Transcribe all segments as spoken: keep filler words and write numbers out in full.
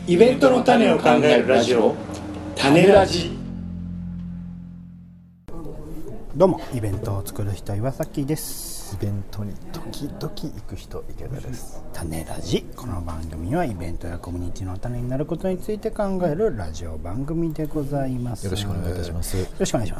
イベントの種を考えるラジオ、種ラジ。 どうも、イベントを作る人岩崎です。 イベントに時々行く人池田です。 種ラジ。この番組はイベントやコミュニティの種になることについて考えるラジオ番組でございます。 よろしくお願いいたします。よろしくお願いします。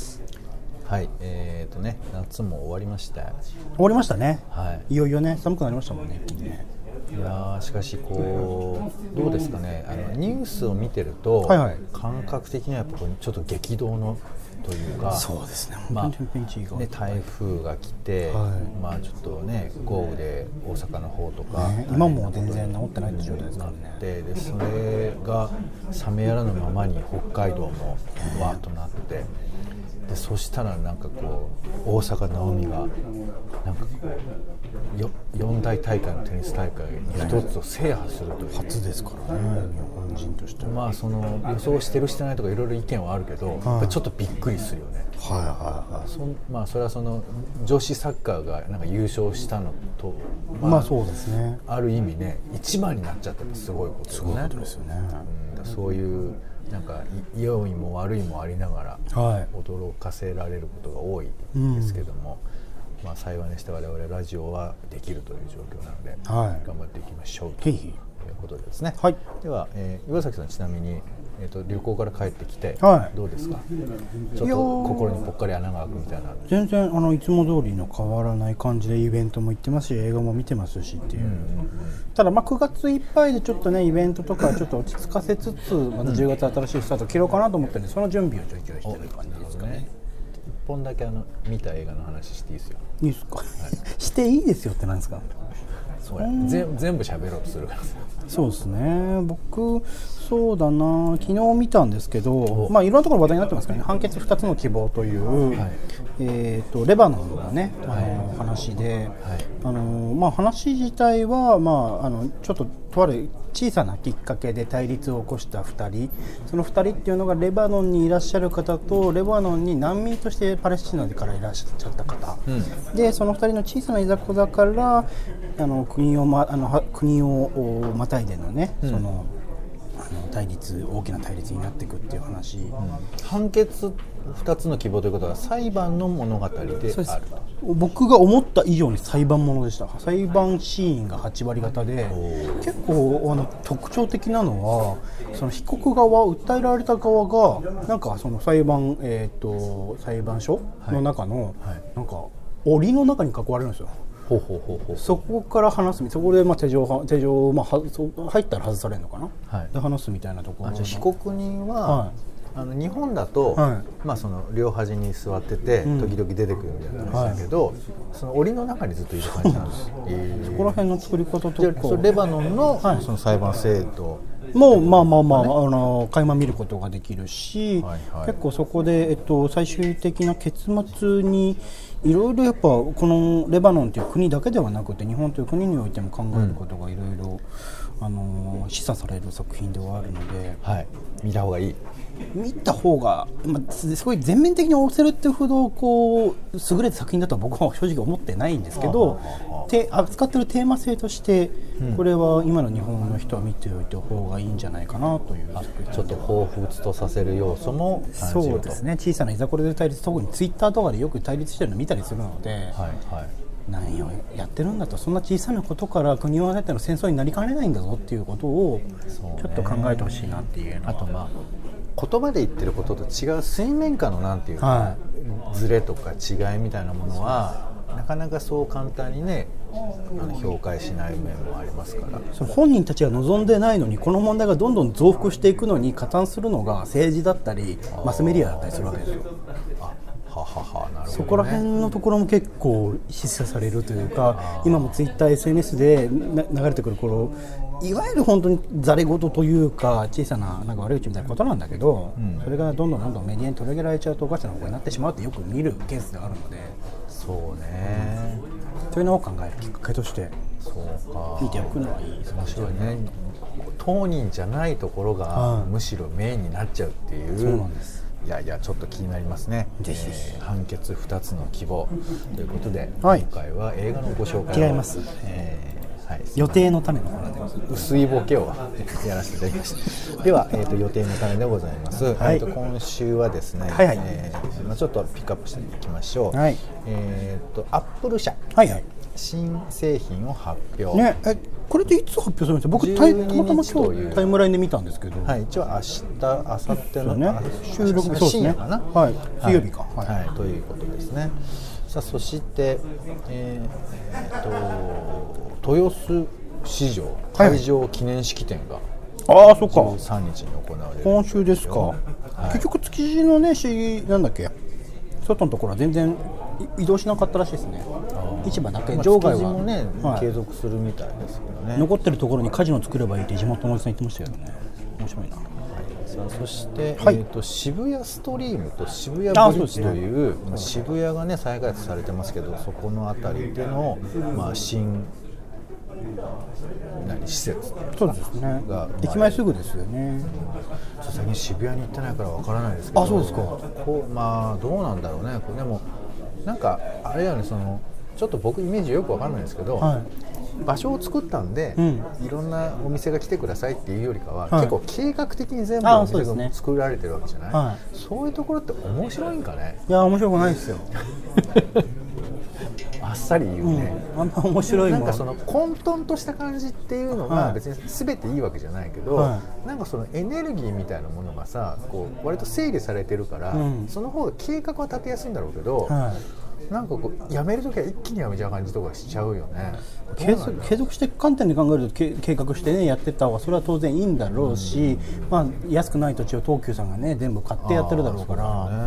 はい、えーとね、夏も終わりました。終わりましたね。 はい。 いよいよね、寒くなりましたもんね。一気にね。 いやしかしこうどうですかね、あのニュースを見てると、はいはい、感覚的にはやっぱちょっと激動のというか、 そうですね、 まあ、ね、台風が来て、はい、まあちょっとね豪雨で大阪の方とか、 ね、今も全然治ってない状態ですからね。 で、でそれが冷めやらぬままに北海道もわーっとなって、でそしたらなんかこう大坂なおみがなんかこうよ四大大会のテニス大会に一つを制覇するという、 初ですからね、日本人としては。 まあその予想してるしてないとかいろいろ意見はあるけど、はい、ちょっとびっくりするよね。 はいはいはい。 そまあそれはその女子サッカーがなんか優勝したのと、 まあ、まあそうですね。 ある意味ね一番になっちゃったってすごいことですね。 すごいことですよね。 うん、そういうなんか良いも悪いもありながら、はい、驚かせられることが多いですけども、うん、まあ、幸いにして我々ラジオはできるという状況なので、はい、頑張っていきましょうということですね。はい、では、えー、岩崎さんちなみに、えー、と旅行から帰ってきて、はい、どうですか？ちょっと心にぽっかり穴が開くみたいな。 全然あのいつも通りの変わらない感じでイベントも行ってますし、映画も見てますしっていう、うんうんうん、ただまあくがついっぱいでちょっとねイベントとかちょっと落ち着かせつつまたじゅうがつ新しいスタート切ろうかなと思ってるんで、その準備をちょいちょいしてる感じですかね。 いっぽんだけあの見た映画の話していいですよ。 いいですか？はい、していいですよってなんですか？ そうや、全, 全部喋ろうとするから。 そうですね、僕そうだな、昨日見たんですけど、まあいろんなところ話題になってますからね。判決ふたつの希望という、はい、えー、とレバノンのね、あの、はい、話で、はい、あのまあ、話自体は、まあ、あのちょっととある小さなきっかけで対立を起こしたふたり、そのふたりっていうのがレバノンにいらっしゃる方とレバノンに難民としてパレスチナからいらっしゃった方、うん、でそのふたりの小さないざこざからあの国を、ま、あの国をまたいでのね、うん、そのあの対立大きな対立になっていくっていう話、うん、 判決ふたつの希望ということは裁判の物語であると。 僕が思った以上に裁判ものでした。裁判シーンがはちわり方で、結構あの特徴的なのはその被告側、訴えられた側がなんかその裁判、えー、と裁判所の中の、はいはい、なんか檻の中に囲われるんですよ。ほうほうほうほう、そこから話す、そこでまあ手錠、手錠、まあ、は入ったら外されるのかな、はい、で話すみたいなところ。 じゃあ被告人は、はい、あの日本だと、はい、まあ、その両端に座ってて、うん、時々出てくるみたいな話だけど、はい、その檻の中にずっといる感じなんです。えー、 そこら辺の作り方とか、 じゃあレバノン の,、はい、その裁判制度もうまあまあまあ、あの垣間見ることができるし、はいはい、結構そこで、えっと、最終的な結末にいろいろやっぱこのレバノンという国だけではなくて日本という国においても考えることがいろいろあの示唆される作品ではあるので、 はい、見た方がいい。 見た方が、まあ、すごい全面的に押せるっていうほどこう優れた作品だとは僕は正直思ってないんですけど、て扱ってるテーマ性として、うん、これは今の日本の人は見ておいた方がいいんじゃないかなという。 ちょっと彷彿とさせる要素も感じると。 そうですね、小さないざこれで対立、特にツイッターとかでよく対立してるのを見たりするので、はいはい、何をやってるんだと、そんな小さなことから国を挙げての戦争になりかねないんだぞっていうことをちょっと考えてほしいなっていうのは。 あとまあ言葉で言ってることと違う水面下のなんていうか、はい、ズレとか違いみたいなものはなかなかそう簡単にねあの評価しない面もありますから。 その本人たちが望んでないのにこの問題がどんどん増幅していくのに加担するのが政治だったりマスメディアだったりするわけですよ。 ははは、なるほどね。 そこら辺のところも結構示唆されるというか、今もツイッター エスエヌエス で流れてくる頃、いわゆる本当にざれ言というか小さななんか悪口みたいなことなんだけど、うん、それがどんどんどんどんメディアに取り上げられちゃうとおかしな方向になってしまうってよく見るケースがあるので。 そうね、 うん、というのを考えるきっかけとして見ておくのはいいですね。 面白いね。当人じゃないところがむしろメインになっちゃうっていう。 そうなんです。 いやいやちょっと気になりますね。ぜひ、えー、判決ふたつの希望ということで、 はい、 今回は映画のご紹介を違います、 えー、 はい、 予定の種のコーナーでございます。 薄いボケをやらせていただきました。では、えー、と予定の種でございます。 はい、 えー、と今週はですね、 はいはい、 えーまあ、ちょっとピックアップしていきましょう。 はい、 えー、とアップル社、 はいはい、 新製品を発表、 ね、えこれっていつ発表するんですか。僕たたまたま今日タイムラインで見たんですけど、 はい、一応明日明後日の、 ね、収録そうですね、 かな、 はい、水曜日か、 はいはいはい、ということですね。さあそして、えー、と豊洲市場会場記念式典が、 はい、ああそっか、 じゅうさんにちに行われる今週ですか、はい、結局築地のねしなんだっけ外のところは全然移動しなかったらしいですね。市場だけ、場外は、 まあ、もね、 はい、 継続するみたいですけどね。 残ってるところにカジノ作ればいいって地元のおじさん言ってましたけどね。面白いな。はい、 さあそして、 はい、 えー、と渋谷ストリームと渋谷ブリッジという、まあ、渋谷がね再開発されてますけど、そこのあたりでの、まあ、新何施設そうですね、 が駅前すぐですよね。 最近渋谷に行ってないからわからないですけど、 あ、そうですか。 こう、まあどうなんだろうね。でもなんかあれやね、そのちょっと僕イメージよくわかんないですけど、はい、場所を作ったんで、うん、いろんなお店が来てくださいっていうよりかは、はい、結構計画的に全部お店が作られてるわけじゃない、はい、そういうところって面白いんかね。 いや面白くないですよあっさり言うね、 うん、あんま面白いもんなんかその混沌とした感じっていうのが別に全ていいわけじゃないけど、はい、なんかそのエネルギーみたいなものがさ、こう割と整理されてるから、うん、その方が計画は立てやすいんだろうけど、はい、なんかこうやめるときは一気にやめちゃう感じとかしちゃうよね。 継続、継続して観点で考えると計画してねやってた方がそれは当然いいんだろうし、うん、まあ、安くない土地を東急さんがね全部買ってやってるだろうから、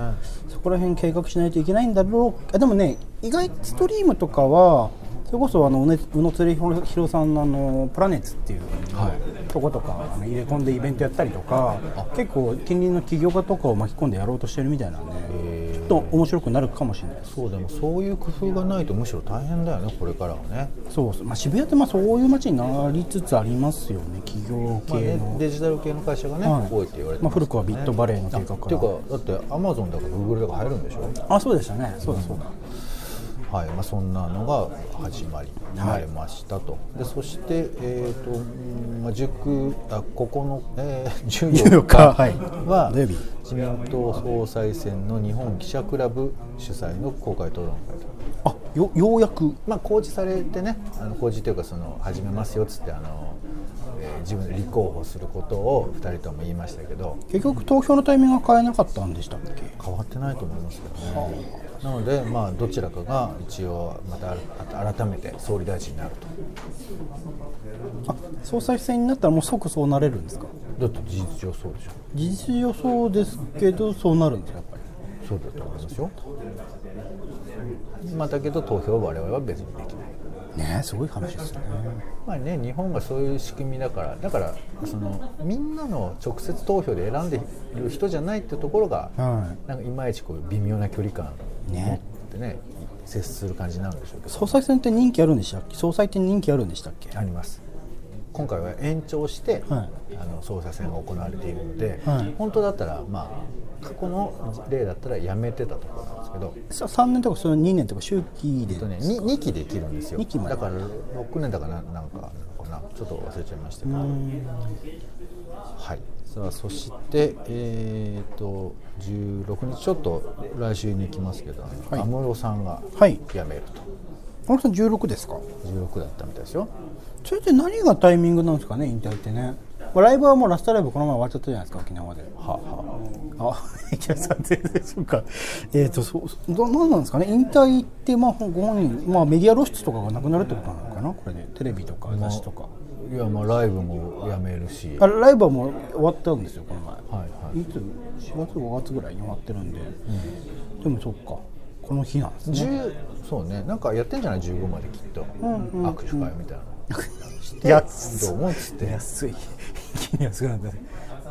そ, ね、そこら辺計画しないといけないんだろう。でもね、意外とストリームとかはそれこそあの宇野恒弘さんのあのプラネッツっていう、はい、とことかあの入れ込んでイベントやったりとか、結構近隣の起業家とかを巻き込んでやろうとしてるみたいなんで、ちょっと面白くなるかもしれないです。 そう、でもそういう工夫がないとむしろ大変だよね、これからはね。 そう、まあ、渋谷ってまあそういう街になりつつありますよね、企業系の、まあね、 デジタル系の会社がね、はい、多いって言われてますね。まあ、 古くはビットバレーの計画から。 っていうか、だってアマゾンだかグーグルだか入るんでしょ。 あ、そうでしたね、そうだそうだ、 うん、はい、まあ、そんなのが始まりになりましたと、はい、でそして、えーとまあ、塾あここの、えー、じゅうよっかは自民党総裁選の日本記者クラブ主催の公開討論会と。 あ よ, ようやく、 まあ、公示されてね、あの公示というかその始めますよっつってあの、えー、自分で立候補することをふたりとも言いましたけど、 結局投票のタイミングは変えなかったんでしたっけ。 変わってないと思いますけどね。なので、まあ、どちらかが一応また改めて総理大臣になると。 あ、総裁選になったらもう即そうなれるんですか。 だって事実上そうでしょ。 事実上そうですけどそうなるんですか、やっぱり。 そうだと思いますよ。まあ、だけど投票は我々は別にできないね。え、すごい話ですよね。 まあね、日本がそういう仕組みだから、だからそのみんなの直接投票で選んでいる人じゃないっていうところが、はい、なんかいまいちこう微妙な距離感を持ってね、接する感じになるんでしょうけど。 総裁選って任期あるんでしたっけ。総裁って任期あるんでしたっけ。 あります。今回は延長して、はい、あの総裁選が行われているので、はい、本当だったらまあ過去の例だったらやめてたところなんですけど、 さんねんとかそのにねんとか周期で、 えっとね、に, にきできるんですよ。 にきまでだからろくねんだかな、なんかなのかな、ちょっと忘れちゃいましたけど、はい。さあそしてえー、とじゅうろくにち、ちょっと来週に行きますけど、安室、はい、さんが辞めると。安室さんじゅうろくですか。 じゅうろくだったみたいですよ。 それって何がタイミングなんですかね、引退ってね。ライブはもうラストライブこの前終わっちゃったじゃないですか、沖縄で。はあ、はあ、あ、いやさん全然そうか。えっ、ー、とそうど何なんですかね、引退ってまあご本人、まあメディア露出とかがなくなるってことなのかな、これでテレビとか雑誌とか。 いや、まあライブもやめるし。 あ、ライブはもう終わったんですよこの前。 はいはい。 いつしがつごがつぐらいに終わってるんで。うん、でもそっか。この日なんですね。 そうね、なんかやってんじゃない、じゅうごまできっと、うんうんうん、握手会みたいな。 安い、 どうもっつって安い一気に安くなった。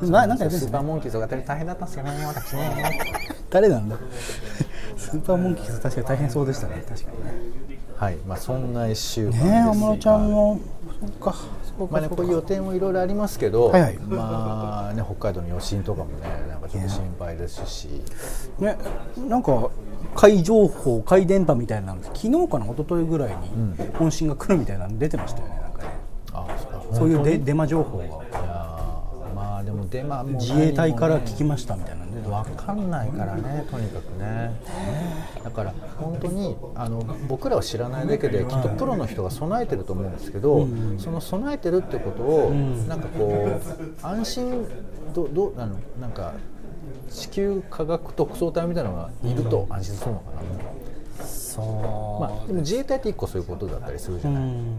ななんかスーパーモンキーズが大変だったんですよね、私ね。 誰なんだ。スーパーモンキーズ確かに大変そうでしたね、確かにね。 はい、まあそんないっしゅうかんですね。安室ちゃんの、そうか、そうか、 まあね、こういう予定もいろいろありますけど、 はいはい、 まあね、北海道の余震とかもね、なんかちょっと心配ですし、 ね、なんか怪情報、怪電波みたいなの昨日かな一昨日ぐらいに本震が来るみたいなの出てましたよね。なんかそういうデ、デマ情報が。いやまあでもデマも、ね、 自衛隊から聞きましたみたいなね。 分かんないからね、とにかくね。だから本当にあの僕らは知らないだけできっとプロの人が備えてると思うんですけど、うん、その備えてるってことを、うん、なんかこう安心どどあのなんか地球科学特捜隊みたいなのがいると安心するのかな、うん、そうまあ、でも自衛隊って一個そういうことだったりするじゃない、うん、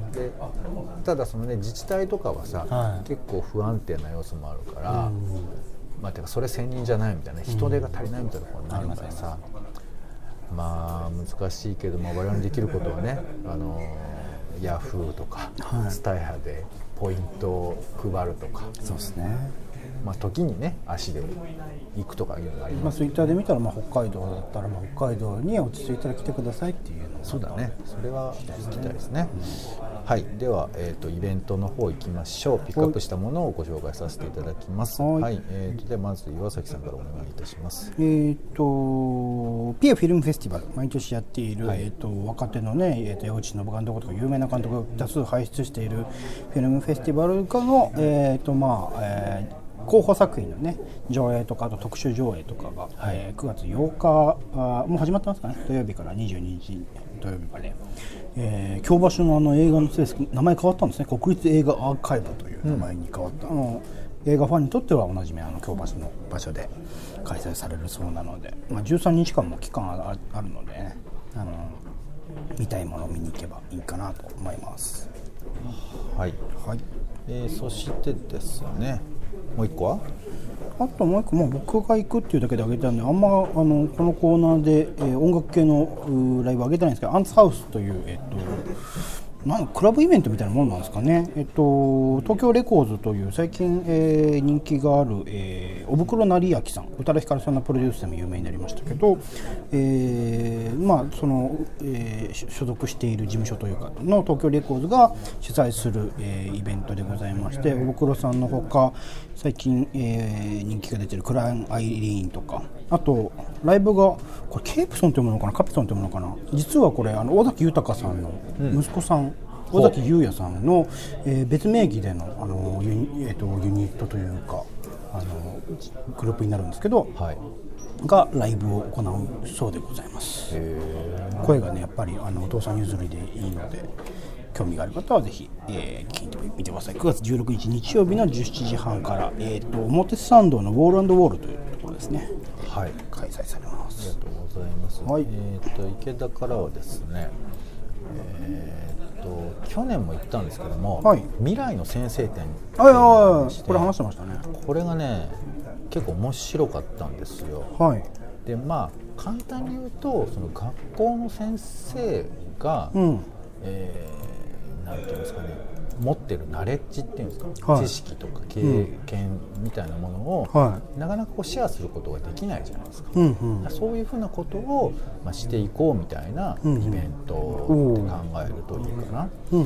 でただその、ね、自治体とかはさ、はい、結構不安定な要素もあるから、うんまあ、てかそれ専任じゃないみたいな人手が足りないみたいなことになるからさ、うん、まあ難しいけど、まあ、我々にできることはねあのヤフーとか、はい、スタイハでポイントを配るとかそうですねまあ、時にね足で行くとかいうのがあります、 まあ、ツイッターで見たら、まあ、北海道だったら、まあ、北海道に落ち着いたら来てくださいっていうのそうだねそれは聞きたいですね、うん、はいでは、えーと、イベントの方行きましょうピックアップしたものをご紹介させていただきますはい、はいえーと、ではまず岩崎さんからお願いいたしますえーとピアフィルムフェスティバル毎年やっている、はいえー、と若手のね、えー、と矢口信監督とか有名な監督が多数輩出しているフィルムフェスティバルかの、えーとまあえー候補作品のね上映とかあと特集上映とかが、はいえー、くがつようかあもう始まってますかね土曜日からにじゅうににち土曜日まで、えー、京橋のあの映画のスペース名前変わったんですね国立映画アーカイブという名前に変わった、うん、あの映画ファンにとってはおなじみあの京橋の場所で開催されるそうなので、まあ、じゅうさんにちかんも期間あるので、ね、あの見たいものを見に行けばいいかなと思いますはい、はいえー、そしてですねもう一個はあともう一個、まあ、僕が行くっていうだけであげたんであんまあのこのコーナーで、えー、音楽系のライブあげてないんですけどアンツハウスという、えっと、なんクラブイベントみたいなものなんですかね、えっと、東京レコーズという最近、えー、人気がある、えー、小袋成明さん宇多田ヒカルさんのプロデュースでも有名になりましたけど、えーまあそのえー、所属している事務所というかの東京レコーズが主催する、えー、イベントでございまして小袋さんのほか最近、えー、人気が出ているクライン・アイリーンとかあとライブがこれケープソンというものかなカピソンというものかな実はこれあの尾崎豊さんの息子さん、うん尾崎裕也さんの、えー、別名義での、あの ユ, ニ、えー、とユニットというかあのグループになるんですけど、はい、がライブを行うそうでございます。声がねやっぱりあのお父さん譲りでいいので興味がある方はぜひ、えー、聞いてみてください。くがつじゅうろくにち日曜日のじゅうしちじはんから、えー、と表参道のウォール&ウォールというところですね、はい、開催されます。 ありがとうございます、はいえー、と池田からはですね、えー去年も行ったんですけども、はい、未来の先生展はいはいはいこれ話してましたね。 これがね結構面白かったんですよ、はい、でまあ簡単に言うとその学校の先生が、うんえー、なんていうんですかね持ってるナレッジっていうんですか、はい、知識とか経験みたいなものを、はい、なかなかこうシェアすることができないじゃないですか、うんうん、そういうふうなことを、まあ、していこうみたいなイベントって考えるといいかな、うんうん、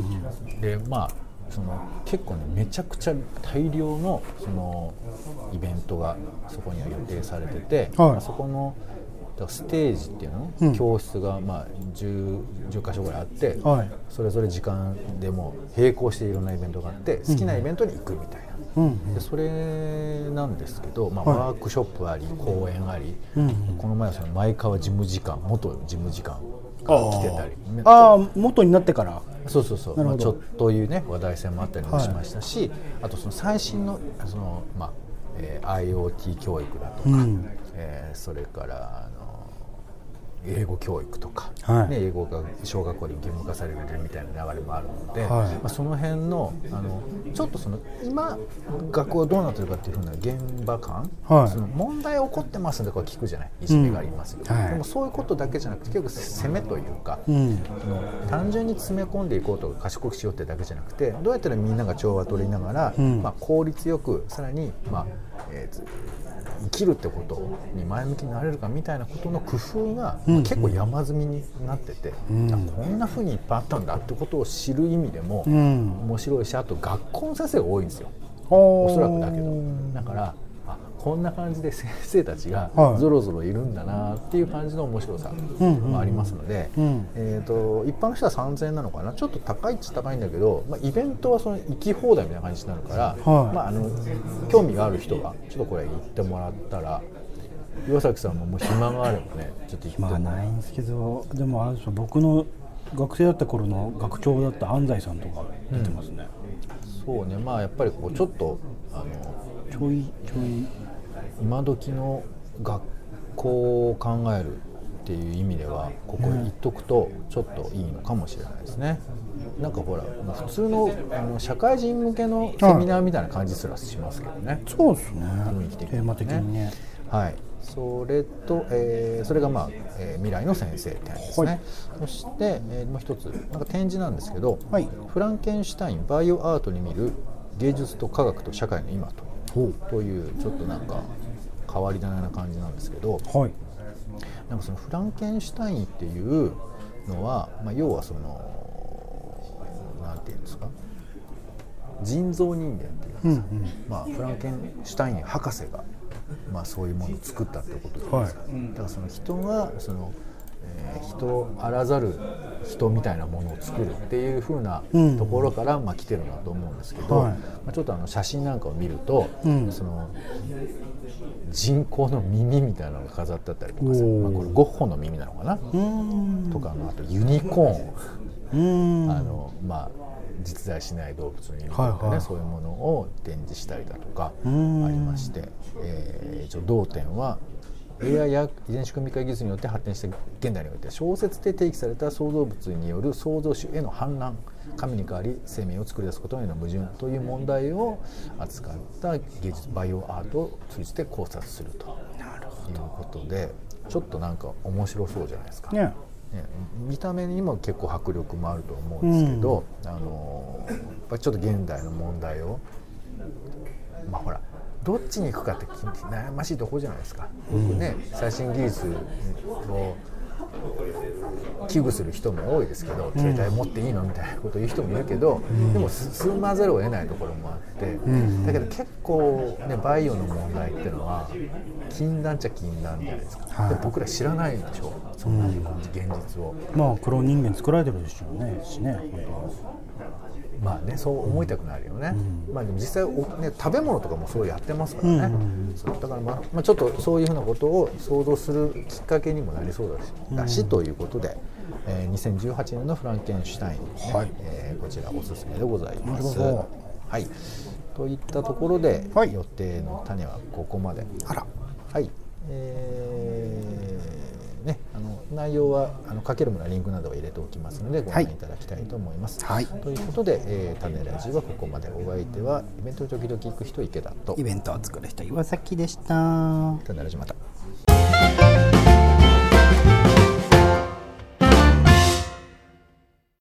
でまあその結構ねめちゃくちゃ大量のそのイベントがそこには予定されてて、はいまあ、そこのステージっていうの、うん、教室がまあ 10, じゅっかしょぐらいあって、はい、それぞれ時間でも並行していろんなイベントがあって好きなイベントに行くみたいな、うん、でそれなんですけど、まあ、ワークショップあり講演あり、うん、この前はその前川事務次官元事務次官が来てたりああ元になってからそうそうそう、まあ、ちょっというね話題性もあったりもしましたし、はい、あとその最新のその、まあえー、IoT 教育だとか、うんえー、それからあの英語教育とか、はいね、英語が小学校で義務化されるみたいな流れもあるので、はいまあ、その辺 の, あのちょっとその今学校はどうなってるかっていうふうな現場感、はい、その問題起こってますのでこれ聞くじゃないいじめがありますよ、うんはい、でもそういうことだけじゃなくて結構攻めというか、うん、の単純に詰め込んでいこうとか賢くしようってだけじゃなくてどうやったらみんなが調和を取りながら、うんまあ、効率よくさらに、まあえー生きるってことに前向きになれるかみたいなことの工夫が結構山積みになってて、うん、こんな風にいっぱいあったんだってことを知る意味でも面白いしあと学校の先生が多いんですよおそらくだけどだからあこんな感じで先生たちがぞろぞろいるんだなっていう感じの面白さもありますので、えー、と一般の人はさんぜんえんなのかな、ちょっと高いっちゃ高いんだけど、まあ、イベントはその行き放題みたいな感じになるから、はい、まあ、あの興味がある人がちょっとこれ行ってもらったら、岩崎さんももう暇があればねちょっと行ってもら暇ないんですけど、でもあれですよ、僕の学生だった頃の学長だった安西さんとか出てますね、 うん、そうね、まあやっぱりこうちょっとあのちょいちょい今時の学校を考えるっていう意味ではここに行っとくとちょっといいのかもしれないですね。なんかほら普通 の, あの社会人向けのセミナーみたいな感じすらしますけどね、はい、 そうですね、 雰囲気的にね、 テーマ的にね、 はい、それと、えー、それが、まあえー、未来の先生ってやつですね、はい、そして、えー、もう一つなんか展示なんですけど、はい、フランケンシュタインバイオアートに見る芸術と科学と社会の今 と, というちょっとなんか変わり種な感じなんですけど、はい、なんかそのフランケンシュタインっていうのは、まあ、要はそのなんていうんですか、人造人間っていうんですか、うんうん、まあ、フランケンシュタイン博士が、まあ、そういうものを作ったってことです、はい、だからその人がその、えー、人あらざる人みたいなものを作るっていう風なところから、まあ、来てるんだと思うんですけど、はい、まあ、ちょっとあの写真なんかを見ると、うん、その人工の耳みたいなのが飾ってあったりとかさ、まあ、これゴッホの耳なのかなとか、あとユニコーン、あの、まあ、実在しない動物の耳とかね、はいはい、そういうものを展示したりだとかありまして、えー、一応同展は エーアイ や遺伝子組み換え技術によって発展した現代において小説で定義された創造物による創造主への反乱、神に代わり生命を作り出すことへの矛盾という問題を扱った芸術バイオアートを通じて考察するということで、ちょっとなんか面白そうじゃないですか、ねね、見た目にも結構迫力もあると思うんですけど、うん、あのやっぱりちょっと現代の問題を、まあほらどっちに行くかって悩ましいところじゃないですか、うん、僕ね最新技術を危惧する人も多いですけど、携帯持っていいのみたいなことを言う人もいるけど、うん、でも進まざるを得ないところもあって、うん、だけど結構、ね、バイオの問題っていうのは禁断っちゃ禁断じゃないですか、はい、で僕ら知らないでしょ、そんな現実を、 うん、まあクローン人間作られてるでしょうねしね、 まあね、そう思いたくなるよね、うん、まあ、でも実際、ね、食べ物とかもそうやってますからね、うん、そうだから、まあまあ、ちょっとそういうふうなことを想像するきっかけにもなりそうだし、うん、だしということで、えー、にせんじゅうはちねんのフランケンシュタイン、ね、はい、えー、こちらおすすめでございます。はい、といったところで、はい、予定の種はここまで。 あら、 はい、えーね、あの内容はあの書けるものはリンクなどを入れておきますのでご覧いただきたいと思います、はい、ということで、えー、種ラジはここまで。お相手はイベント時々行く人池田とイベントを作る人岩崎でした。 種ラジまた。